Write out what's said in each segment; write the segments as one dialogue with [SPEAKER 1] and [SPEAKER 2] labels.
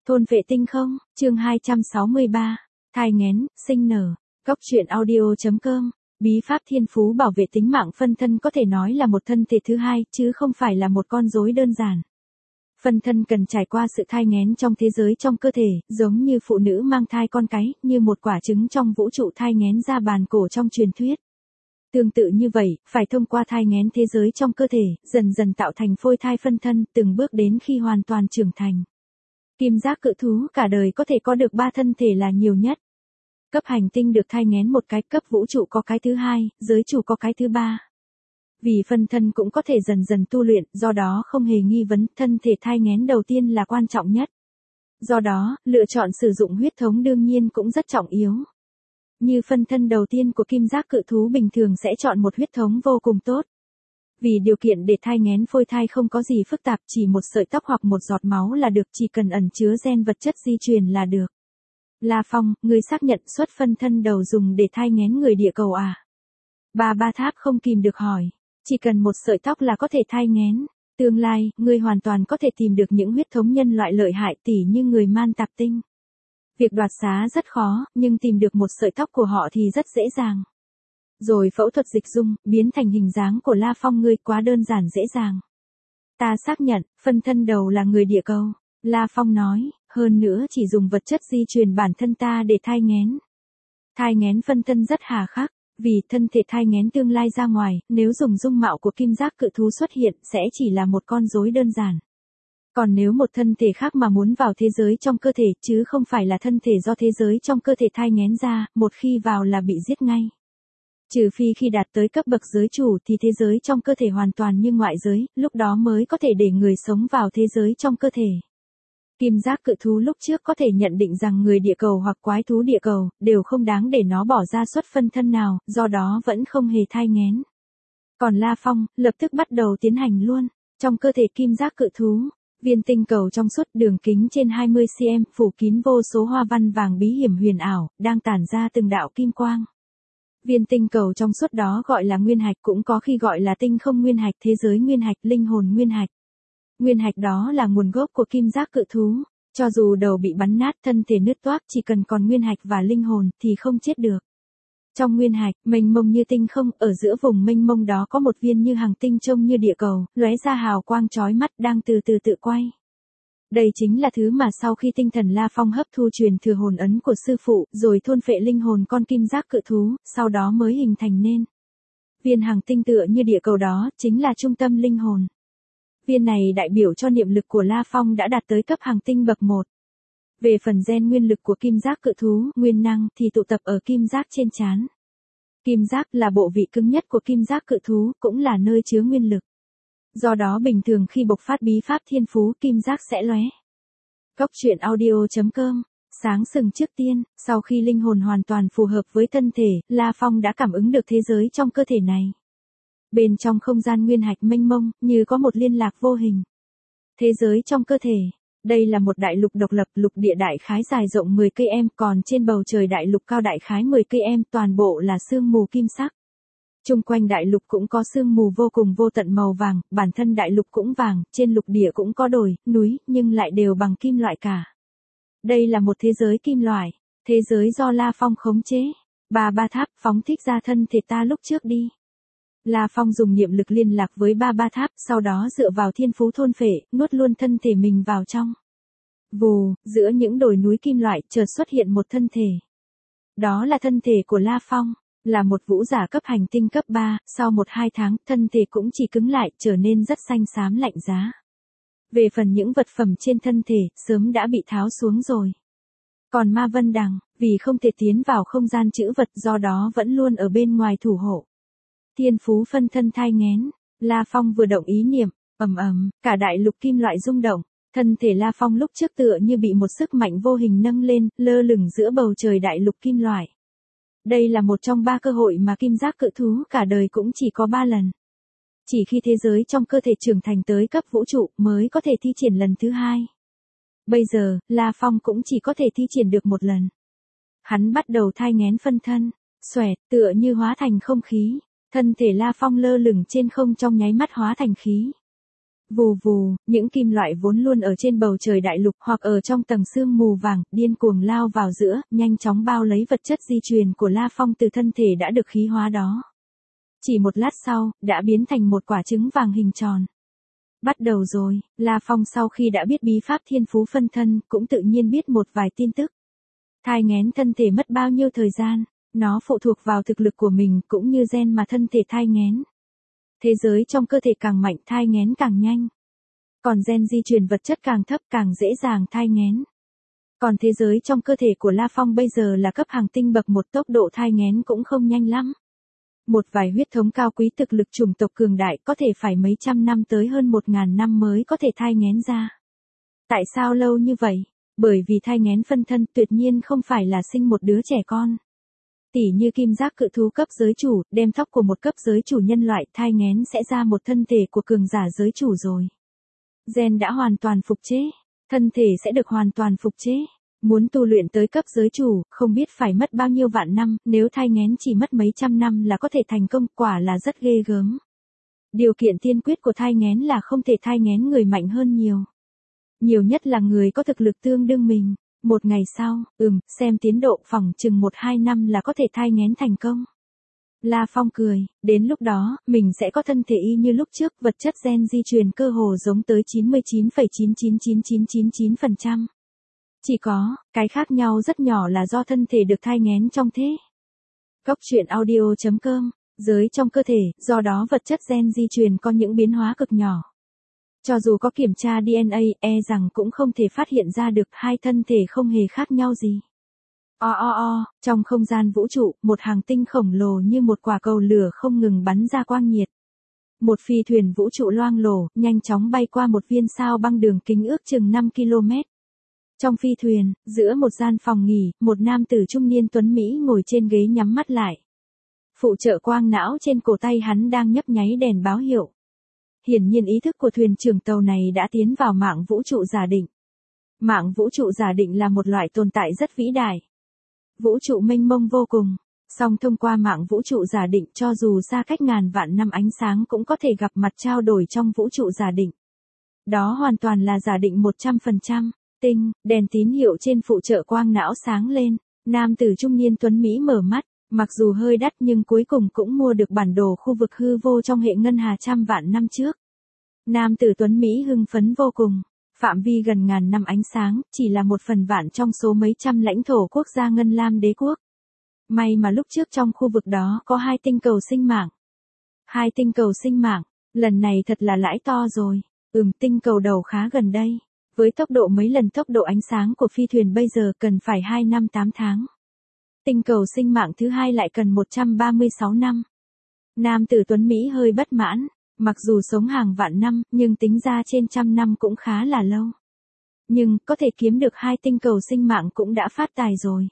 [SPEAKER 1] Thôn vệ tinh không, chương 263, thai nghén, sinh nở, Góc truyện audio.com, bí pháp thiên phú bảo vệ tính mạng phân thân có thể nói là một thân thể thứ hai, chứ không phải là một con rối đơn giản. Phân thân cần trải qua sự thai nghén trong thế giới trong cơ thể, giống như phụ nữ mang thai con cái, như một quả trứng trong vũ trụ thai nghén ra bàn cổ trong truyền thuyết. Tương tự như vậy, phải thông qua thai nghén thế giới trong cơ thể, dần dần tạo thành phôi thai phân thân, từng bước đến khi hoàn toàn trưởng thành. Kim giác cự thú cả đời có thể có được 3 thân thể là nhiều nhất. Cấp hành tinh được thai nghén một cái, cấp vũ trụ có cái thứ hai, giới chủ có cái thứ ba. Vì phân thân cũng có thể dần dần tu luyện, do đó không hề nghi vấn, thân thể thai nghén đầu tiên là quan trọng nhất. Do đó, lựa chọn sử dụng huyết thống đương nhiên cũng rất trọng yếu. Như phân thân đầu tiên của kim giác cự thú bình thường sẽ chọn một huyết thống vô cùng tốt. Vì điều kiện để thai nghén phôi thai không có gì phức tạp, chỉ một sợi tóc hoặc một giọt máu là được, chỉ cần ẩn chứa gen vật chất di truyền là được. La Phong, người xác nhận xuất phân thân đầu dùng để thai nghén người địa cầu à? Ba Tháp không kìm được hỏi. Chỉ cần một sợi tóc là có thể thai nghén. Tương lai, người hoàn toàn có thể tìm được những huyết thống nhân loại lợi hại tỉ như người man tạp tinh. Việc đoạt xá rất khó, nhưng tìm được một sợi tóc của họ thì rất dễ dàng. Rồi phẫu thuật dịch dung, biến thành hình dáng của La Phong, ngươi quá đơn giản dễ dàng. Ta xác nhận, phân thân đầu là người địa cầu. La Phong nói, hơn nữa chỉ dùng vật chất di truyền bản thân ta để thai nghén. Thai nghén phân thân rất hà khắc, vì thân thể thai nghén tương lai ra ngoài, nếu dùng dung mạo của kim giác cự thú xuất hiện sẽ chỉ là một con rối đơn giản. Còn nếu một thân thể khác mà muốn vào thế giới trong cơ thể, chứ không phải là thân thể do thế giới trong cơ thể thai nghén ra, một khi vào là bị giết ngay. Trừ phi khi đạt tới cấp bậc giới chủ thì thế giới trong cơ thể hoàn toàn như ngoại giới, lúc đó mới có thể để người sống vào thế giới trong cơ thể. Kim giác cự thú lúc trước có thể nhận định rằng người địa cầu hoặc quái thú địa cầu đều không đáng để nó bỏ ra xuất phân thân nào, do đó vẫn không hề thai nghén. Còn La Phong, lập tức bắt đầu tiến hành luôn. Trong cơ thể kim giác cự thú, viên tinh cầu trong suốt đường kính trên 20 cm, phủ kín vô số hoa văn vàng bí hiểm huyền ảo, đang tản ra từng đạo kim quang. Viên tinh cầu trong suốt đó gọi là nguyên hạch, cũng có khi gọi là tinh không nguyên hạch, thế giới nguyên hạch, linh hồn nguyên hạch. Nguyên hạch đó là nguồn gốc của kim giác cự thú. Cho dù đầu bị bắn nát, thân thể nứt toác, chỉ cần còn nguyên hạch và linh hồn thì không chết được. Trong nguyên hạch, mênh mông như tinh không, ở giữa vùng mênh mông đó có một viên như hành tinh trông như địa cầu, lóe ra hào quang chói mắt, đang từ từ tự quay. Đây chính là thứ mà sau khi tinh thần La Phong hấp thu truyền thừa hồn ấn của sư phụ, rồi thôn phệ linh hồn con kim giác cự thú, sau đó mới hình thành nên. Viên hành tinh tựa như địa cầu đó, chính là trung tâm linh hồn. Viên này đại biểu cho niệm lực của La Phong đã đạt tới cấp hành tinh bậc 1. Về phần gen nguyên lực của kim giác cự thú, nguyên năng, thì tụ tập ở kim giác trên trán. Kim giác là bộ vị cứng nhất của kim giác cự thú, cũng là nơi chứa nguyên lực. Do đó bình thường khi bộc phát bí pháp thiên phú, kim giác sẽ lóe. Góc truyện audio.com, sáng sừng trước tiên, sau khi linh hồn hoàn toàn phù hợp với thân thể, La Phong đã cảm ứng được thế giới trong cơ thể này. Bên trong không gian nguyên hạch mênh mông, như có một liên lạc vô hình. Thế giới trong cơ thể, đây là một đại lục độc lập, lục địa đại khái dài rộng 10 km, còn trên bầu trời đại lục cao đại khái 10 km, toàn bộ là sương mù kim sắc. Chung quanh đại lục cũng có sương mù vô cùng vô tận màu vàng, bản thân đại lục cũng vàng, trên lục địa cũng có đồi, núi, nhưng lại đều bằng kim loại cả. Đây là một thế giới kim loại, thế giới do La Phong khống chế. Ba Tháp, phóng thích ra thân thể ta lúc trước đi. La Phong dùng niệm lực liên lạc với Ba Tháp, sau đó dựa vào thiên phú thôn phệ, nuốt luôn thân thể mình vào trong. Vù, giữa những đồi núi kim loại, chợt xuất hiện một thân thể. Đó là thân thể của La Phong, là một vũ giả cấp hành tinh cấp 3, sau 1-2 tháng, thân thể cũng chỉ cứng lại, trở nên rất xanh xám lạnh giá. Về phần những vật phẩm trên thân thể, sớm đã bị tháo xuống rồi. Còn Ma Vân Đằng, vì không thể tiến vào không gian trữ vật, do đó vẫn luôn ở bên ngoài thủ hộ. Thiên phú phân thân thai nghén, La Phong vừa động ý niệm, cả đại lục kim loại rung động, thân thể La Phong lúc trước tựa như bị một sức mạnh vô hình nâng lên, lơ lửng giữa bầu trời đại lục kim loại. Đây là một trong 3 cơ hội mà kim giác cự thú cả đời cũng chỉ có 3 lần. Chỉ khi thế giới trong cơ thể trưởng thành tới cấp vũ trụ mới có thể thi triển lần thứ 2. Bây giờ, La Phong cũng chỉ có thể thi triển được 1 lần. Hắn bắt đầu thai nghén phân thân, xoẹt, tựa như hóa thành không khí. Thân thể La Phong lơ lửng trên không trong nháy mắt hóa thành khí. Vù vù, những kim loại vốn luôn ở trên bầu trời đại lục hoặc ở trong tầng sương mù vàng, điên cuồng lao vào giữa, nhanh chóng bao lấy vật chất di truyền của La Phong từ thân thể đã được khí hóa đó. Chỉ một lát sau, đã biến thành một quả trứng vàng hình tròn. Bắt đầu rồi, La Phong sau khi đã biết bí pháp thiên phú phân thân, cũng tự nhiên biết một vài tin tức. Thai nghén thân thể mất bao nhiêu thời gian, nó phụ thuộc vào thực lực của mình cũng như gen mà thân thể thai nghén. Thế giới trong cơ thể càng mạnh thai nghén càng nhanh. Còn gen di truyền vật chất càng thấp càng dễ dàng thai nghén. Còn thế giới trong cơ thể của La Phong bây giờ là cấp hàng tinh bậc 1, tốc độ thai nghén cũng không nhanh lắm. Một vài huyết thống cao quý thực lực chủng tộc cường đại có thể phải mấy trăm năm tới hơn 1000 năm mới có thể thai nghén ra. Tại sao lâu như vậy? Bởi vì thai nghén phân thân tuyệt nhiên không phải là sinh một đứa trẻ con. Tỉ như kim giác cự thú cấp giới chủ, đem tóc của một cấp giới chủ nhân loại thai nghén sẽ ra một thân thể của cường giả giới chủ rồi. Gen đã hoàn toàn phục chế, thân thể sẽ được hoàn toàn phục chế. Muốn tu luyện tới cấp giới chủ, không biết phải mất bao nhiêu vạn năm, nếu thai nghén chỉ mất mấy trăm năm là có thể thành công, quả là rất ghê gớm. Điều kiện tiên quyết của thai nghén là không thể thai nghén người mạnh hơn nhiều. Nhiều nhất là người có thực lực tương đương mình. Một ngày sau, xem tiến độ phỏng chừng 1-2 năm là có thể thai nghén thành công. La Phong cười, đến lúc đó, mình sẽ có thân thể y như lúc trước, vật chất gen di truyền cơ hồ giống tới 99,999999%. Chỉ có, cái khác nhau rất nhỏ là do thân thể được thai nghén trong thế. Góc truyện audio.com, giới trong cơ thể, do đó vật chất gen di truyền có những biến hóa cực nhỏ. Cho dù có kiểm tra DNA, rằng cũng không thể phát hiện ra được hai thân thể không hề khác nhau gì. Trong không gian vũ trụ, một hành tinh khổng lồ như một quả cầu lửa không ngừng bắn ra quang nhiệt. Một phi thuyền vũ trụ loang lổ, nhanh chóng bay qua một viên sao băng đường kính ước chừng 5 km. Trong phi thuyền, giữa một gian phòng nghỉ, một nam tử trung niên tuấn Mỹ ngồi trên ghế nhắm mắt lại. Phụ trợ quang não trên cổ tay hắn đang nhấp nháy đèn báo hiệu. Hiển nhiên ý thức của thuyền trưởng tàu này đã tiến vào mạng vũ trụ giả định. Mạng vũ trụ giả định là một loại tồn tại rất vĩ đại. Vũ trụ mênh mông vô cùng. Song thông qua mạng vũ trụ giả định cho dù xa cách ngàn vạn năm ánh sáng cũng có thể gặp mặt trao đổi trong vũ trụ giả định. Đó hoàn toàn là giả định 100%. Đèn tín hiệu trên phụ trợ quang não sáng lên. Nam tử trung niên tuấn Mỹ mở mắt. Mặc dù hơi đắt nhưng cuối cùng cũng mua được bản đồ khu vực hư vô trong hệ ngân hà trăm vạn năm trước. Nam tử tuấn Mỹ hưng phấn vô cùng. Phạm vi gần ngàn năm ánh sáng, chỉ là 1/1000 trong số mấy trăm lãnh thổ quốc gia Ngân Lam Đế quốc. May mà lúc trước trong khu vực đó có 2 tinh cầu sinh mạng. 2 tinh cầu sinh mạng, lần này thật là lãi to rồi. Tinh cầu đầu khá gần đây. Với tốc độ mấy lần tốc độ ánh sáng của phi thuyền bây giờ cần phải 2 năm 8 tháng. Tinh cầu sinh mạng thứ hai lại cần 136 năm. Nam tử tuấn Mỹ hơi bất mãn, mặc dù sống hàng vạn năm, nhưng tính ra trên 100 năm cũng khá là lâu. Nhưng, có thể kiếm được 2 tinh cầu sinh mạng cũng đã phát tài rồi.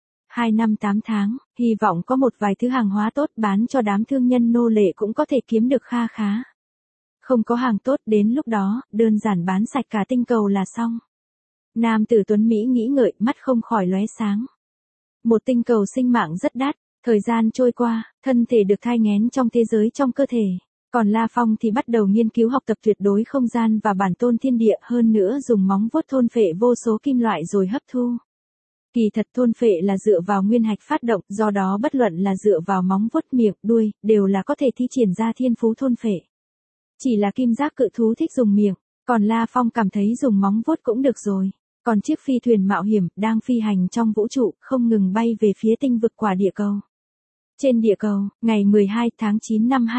[SPEAKER 1] 2 năm 8 tháng, hy vọng có một vài thứ hàng hóa tốt bán cho đám thương nhân nô lệ cũng có thể kiếm được kha khá. Không có hàng tốt đến lúc đó, đơn giản bán sạch cả tinh cầu là xong. Nam tử tuấn Mỹ nghĩ ngợi, mắt không khỏi lóe sáng. Một tinh cầu sinh mạng rất đắt, thời gian trôi qua, thân thể được thai nghén trong thế giới trong cơ thể. Còn La Phong thì bắt đầu nghiên cứu học tập tuyệt đối không gian và bản tôn thiên địa, hơn nữa dùng móng vuốt thôn phệ vô số kim loại rồi hấp thu. Kỳ thật thôn phệ là dựa vào nguyên hạch phát động, do đó bất luận là dựa vào móng vuốt, miệng, đuôi, đều là có thể thi triển ra thiên phú thôn phệ. Chỉ là kim giác cự thú thích dùng miệng, còn La Phong cảm thấy dùng móng vuốt cũng được rồi. Còn chiếc phi thuyền mạo hiểm, đang phi hành trong vũ trụ, không ngừng bay về phía tinh vực quả địa cầu. Trên địa cầu, ngày 12 tháng 9 năm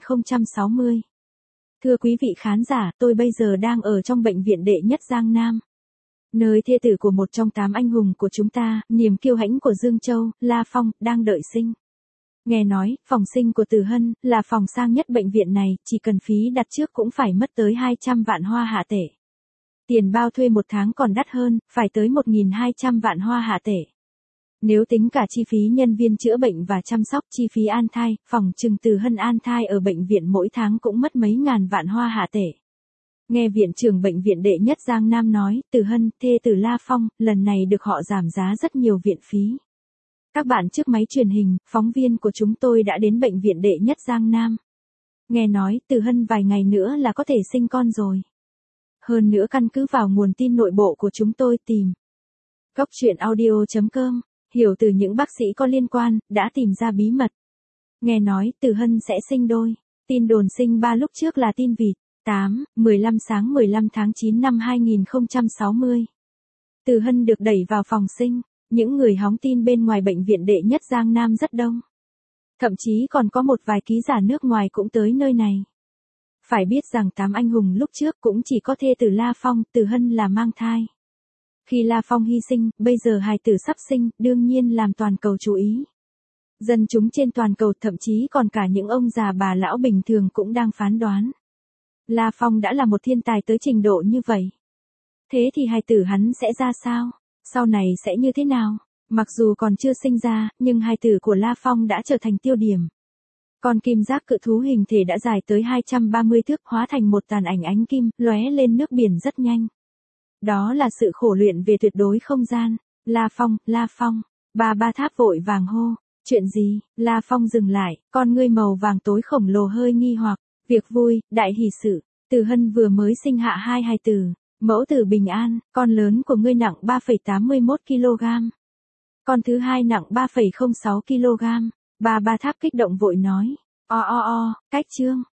[SPEAKER 1] 2060. Thưa quý vị khán giả, tôi bây giờ đang ở trong bệnh viện đệ nhất Giang Nam. Nơi thê tử của một trong 8 anh hùng của chúng ta, niềm kiêu hãnh của Dương Châu, La Phong, đang đợi sinh. Nghe nói, phòng sinh của Từ Hân, là phòng sang nhất bệnh viện này, chỉ cần phí đặt trước cũng phải mất tới 200 vạn hoa hạ tệ. Tiền bao thuê một tháng còn đắt hơn, phải tới 1.200 vạn hoa hạ tệ. Nếu tính cả chi phí nhân viên chữa bệnh và chăm sóc, chi phí an thai, phòng trừng Từ Hân an thai ở bệnh viện mỗi tháng cũng mất mấy ngàn vạn hoa hạ tệ. Nghe viện trưởng bệnh viện đệ nhất Giang Nam nói, Từ Hân, thê tử La Phong, lần này được họ giảm giá rất nhiều viện phí. Các bạn trước máy truyền hình, phóng viên của chúng tôi đã đến bệnh viện đệ nhất Giang Nam. Nghe nói Từ Hân vài ngày nữa là có thể sinh con rồi. Hơn nữa căn cứ vào nguồn tin nội bộ của chúng tôi tìm. Góc truyện audio.com, hiểu từ những bác sĩ có liên quan, đã tìm ra bí mật. Nghe nói Từ Hân sẽ sinh đôi. Tin đồn sinh 3 lúc trước là tin vịt. 15 sáng 15 tháng 9 năm 2060. Từ Hân được đẩy vào phòng sinh. Những người hóng tin bên ngoài bệnh viện đệ nhất Giang Nam rất đông. Thậm chí còn có một vài ký giả nước ngoài cũng tới nơi này. Phải biết rằng 8 anh hùng lúc trước cũng chỉ có thê tử La Phong, Từ Hân là mang thai. Khi La Phong hy sinh, bây giờ hài tử sắp sinh, đương nhiên làm toàn cầu chú ý. Dân chúng trên toàn cầu, thậm chí còn cả những ông già bà lão bình thường cũng đang phán đoán. La Phong đã là một thiên tài tới trình độ như vậy. Thế thì hài tử hắn sẽ ra sao? Sau này sẽ như thế nào? Mặc dù còn chưa sinh ra, nhưng hài tử của La Phong đã trở thành tiêu điểm. Con kim giác cự thú hình thể đã dài tới 230 thước, hóa thành một tàn ảnh ánh kim, lóe lên nước biển rất nhanh. Đó là sự khổ luyện về tuyệt đối không gian. La Phong, Ba Tháp vội vàng hô. Chuyện gì? La Phong dừng lại, con ngươi màu vàng tối khổng lồ hơi nghi hoặc. Việc vui, đại hỷ sự. Từ Hân vừa mới sinh hạ 2 hài tử. Mẫu tử bình an, con lớn của ngươi nặng 3,81 kg. Con thứ hai nặng 3,06 kg. Ba Tháp kích động vội nói. Cách chương.